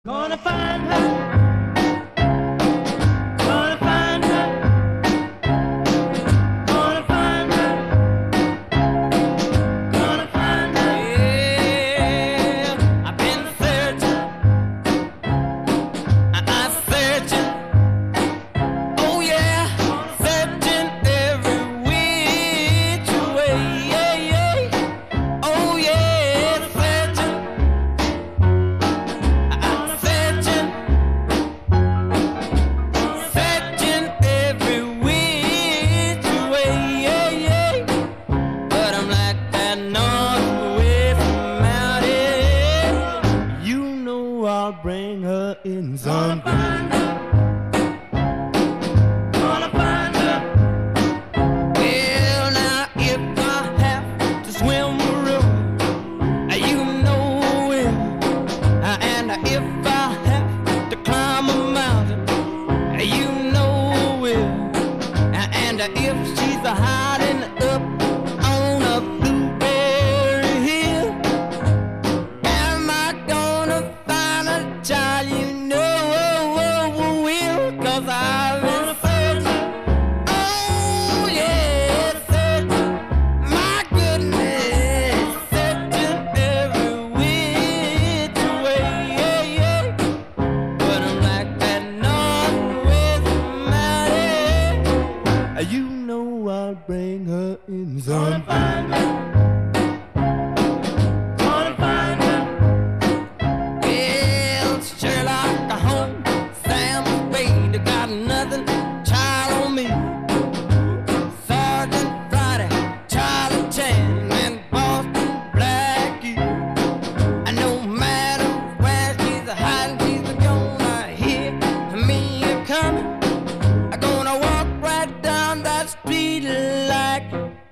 Gonna find her. Gonna find her. Gonna find her. Gonna find her. Yeah, I've been searching. I'm searching. Oh yeah, searching every which way. Yeah, yeah. Oh yeah, searching. I'm searching. Searching every which way. Yeah, yeah. But I'm like that northwest mountain. You know I'll bring her in some. Gonna find her. Well, now if I have to swim the river, you know it. And if I have to climb a mountain, you know it. And if she's hiding up on a blueberry hill, am I gonna find a child? You know will, 'cause I've been searching. Oh yeah, searching. My goodness, searching every which way. Yeah, yeah. But I'm like that northwest mountain. You know I'll bring her in some. Gonna find her. Well, Sherlock Holmes, Sam Spade, got nothing, child on me. Sergeant Friday, Charlie Chan, and Boston Blackie. And no matter where she's hiding, she's gonna hear me coming. I'm gonna walk right down that street like